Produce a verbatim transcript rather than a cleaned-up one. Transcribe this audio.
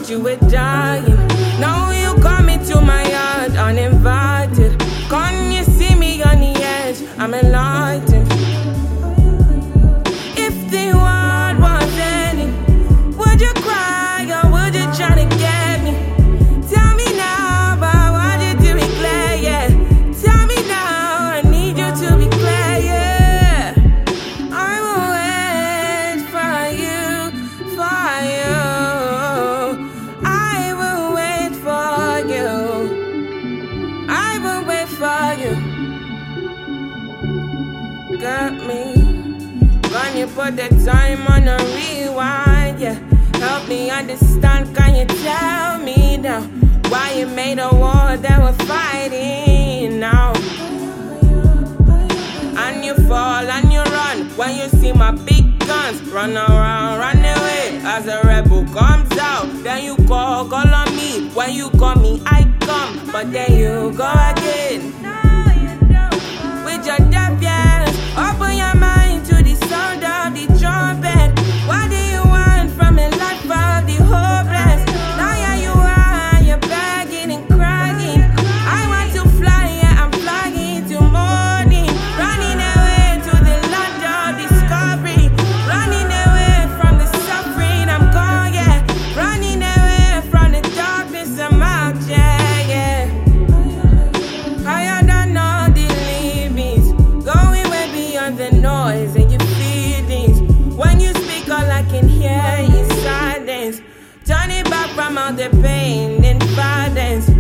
thought you were dying. Now you come into my yard uninvited. Can you see me on the edge? I'm enlightened. If the world was ending, would you cry or would you try to get me? Tell me now about what you do in clear, yeah. Tell me now, I need you to be clear, yeah. I will wait for you, for you. I will wait for you. I will wait for you. Got me. Can you put the time on a rewind, yeah? Help me understand, can you tell me now why you made a war that we're fighting now? And you fall and you run when you see my big guns. Run around, run away as a rebel comes out. Then you call, call on me. When you call me, I come. But then you go again with your defiance. Open your mind to the sound of the trumpet. What do you want from a life of the hopeless? Now here you are, you're begging and crying. I want to fly, yeah, I'm flying to morning. Running away to the land of discovery. Running away from the suffering, I'm gone, yeah. Running away from the darkness, I'm out, yeah, yeah. Higher than all the limits, going way beyond the noise and your feelings. When you speak, all I can hear is silence. Turning back from all the pain and violence.